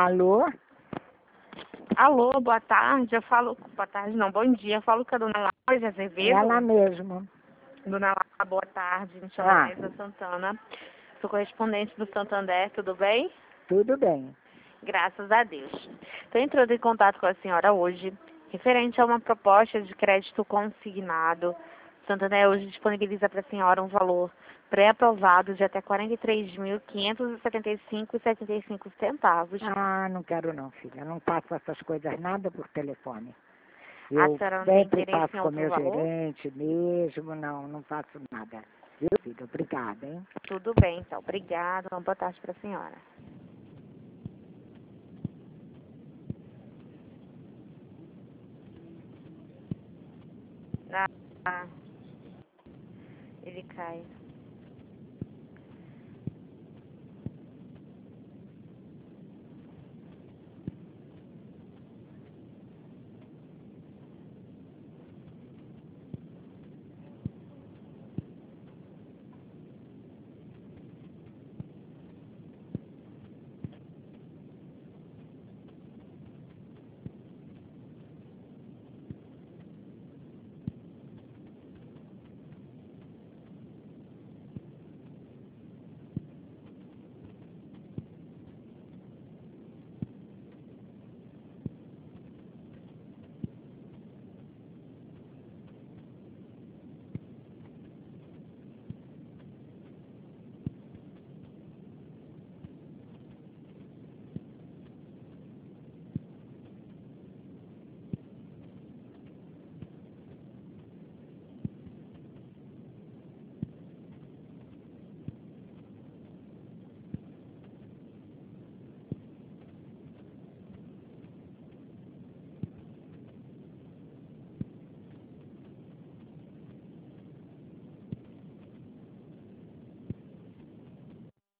Alô? Alô, boa tarde. Boa tarde não, bom dia. Eu falo com a dona Laura de Azevedo. Ela mesmo. Dona Laura, boa tarde. Me chamo Ah. Laísa Santana. Sou correspondente do Santander, tudo bem? Tudo bem. Graças a Deus. Estou entrando em contato com a senhora hoje, referente a uma proposta de crédito consignado. O Santander hoje disponibiliza para a senhora um valor pré-aprovado de até R$ 43.575,75. Ah, não quero não, filha. Eu não faço essas coisas nada por telefone. A Eu senhora não tem sempre interesse passo em com outro meu valor? gerente mesmo, não faço nada. Viu, filha? Obrigada, hein? Tudo bem, então. Obrigada. Uma boa tarde para a senhora. Ah, ele cai.